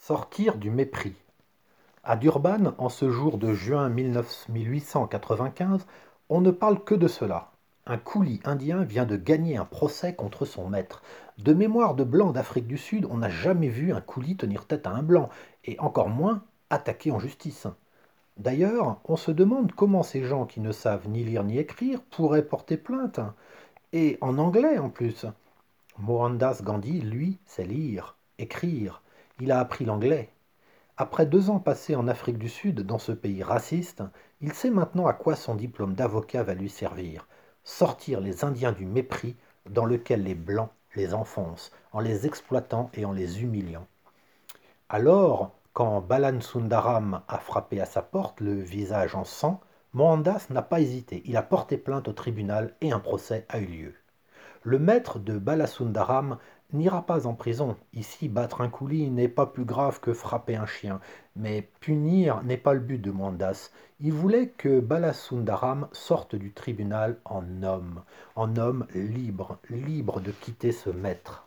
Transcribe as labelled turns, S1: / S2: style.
S1: Sortir du mépris. À Durban, en ce jour de juin 1895, on ne parle que de cela. Un coulis indien vient de gagner un procès contre son maître. De mémoire de blanc d'Afrique du Sud, on n'a jamais vu un coulis tenir tête à un blanc, et encore moins attaquer en justice. D'ailleurs, on se demande comment ces gens qui ne savent ni lire ni écrire pourraient porter plainte. Et en anglais en plus. Mohandas Gandhi, lui, sait lire, écrire. Il a appris l'anglais. Après 2 ans passés en Afrique du Sud, dans ce pays raciste, il sait maintenant à quoi son diplôme d'avocat va lui servir. Sortir les Indiens du mépris dans lequel les Blancs les enfoncent, en les exploitant et en les humiliant. Alors, quand Balan Sundaram a frappé à sa porte, le visage en sang, Mohandas n'a pas hésité. Il a porté plainte au tribunal et un procès a eu lieu. Le maître de Balasundaram n'ira pas en prison. Ici, battre un coulis n'est pas plus grave que frapper un chien. Mais punir n'est pas le but de Mohandas. Il voulait que Balasundaram sorte du tribunal en homme libre, libre de quitter ce maître.